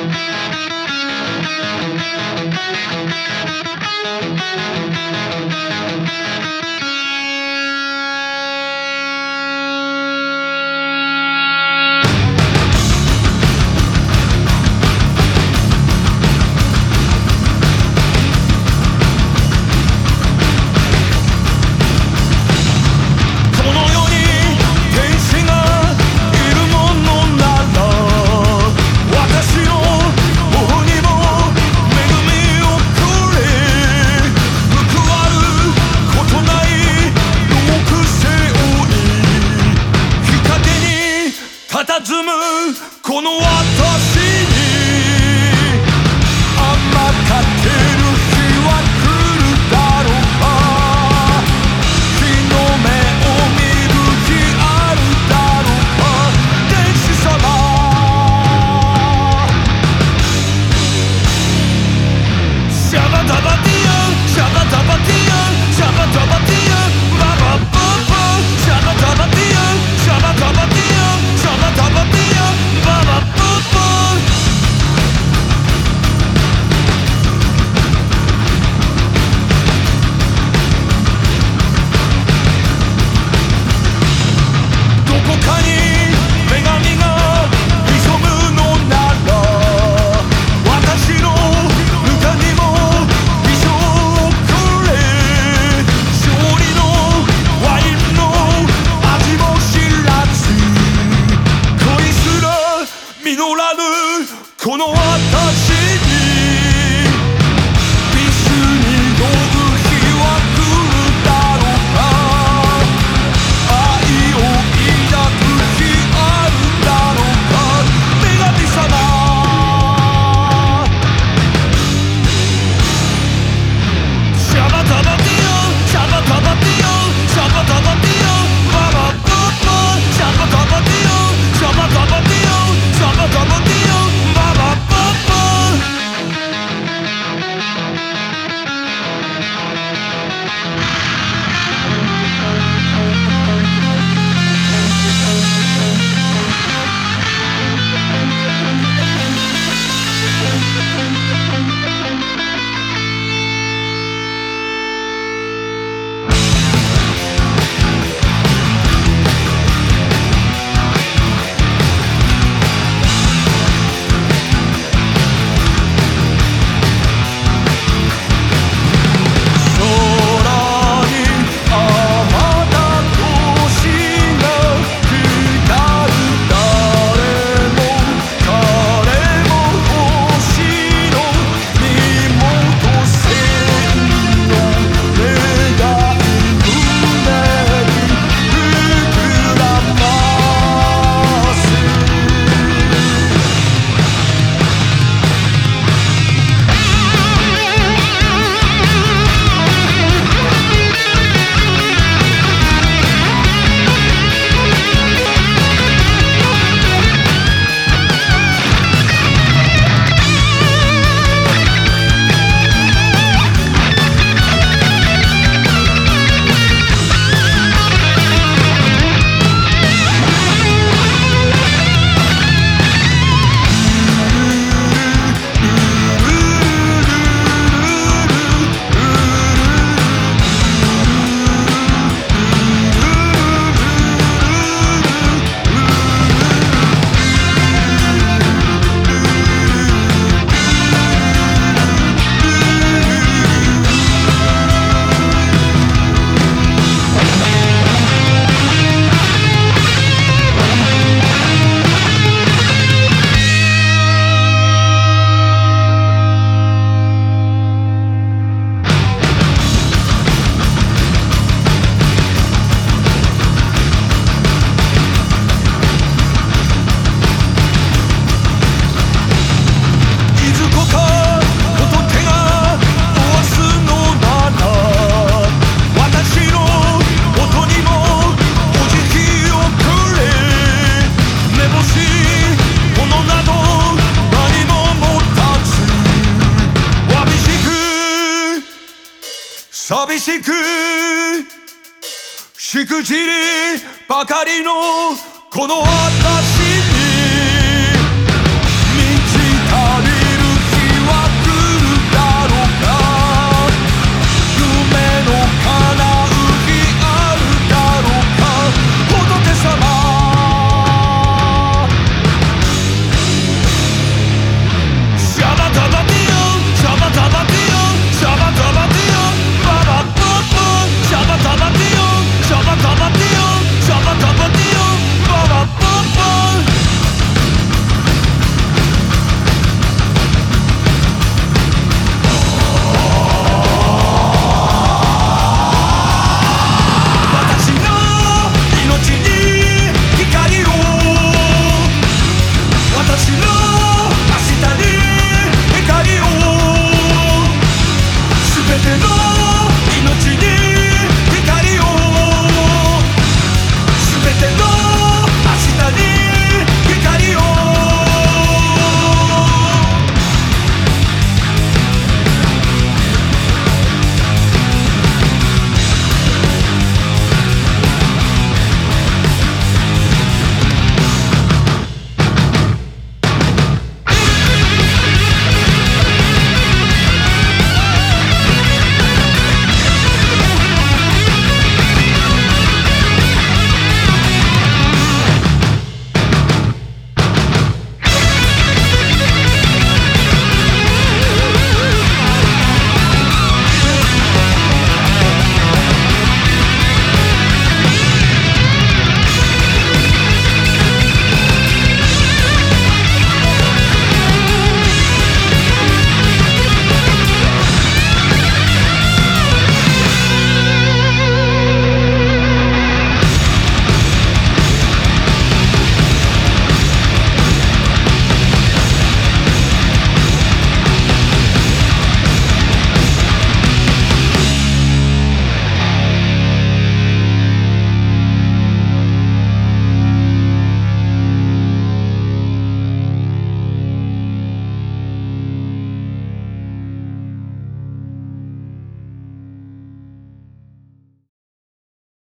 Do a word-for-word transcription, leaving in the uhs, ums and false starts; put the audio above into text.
佇むこの私に甘かける日は来るだろうか。日の目を見る日あるだろうか。天使様シャバダバディアンシャバダバディアンシャバダバディアンババババシャバダバディアンシャバダバディアンシャバダバディアンババババどこかに女神が潜むのなら私のぬかにも微笑をくれ。勝利のワインの味も知らず恋すら実らぬこの私にビスに酔う日は来るだろうか。愛を抱く日あるだろうか。女神様シャバダバディアンシャバダバディアンシャバダバディアンババババシャバダバディアンシャバダバディアンシャバダバディアンババババ寂しくしくじりばかりのこの私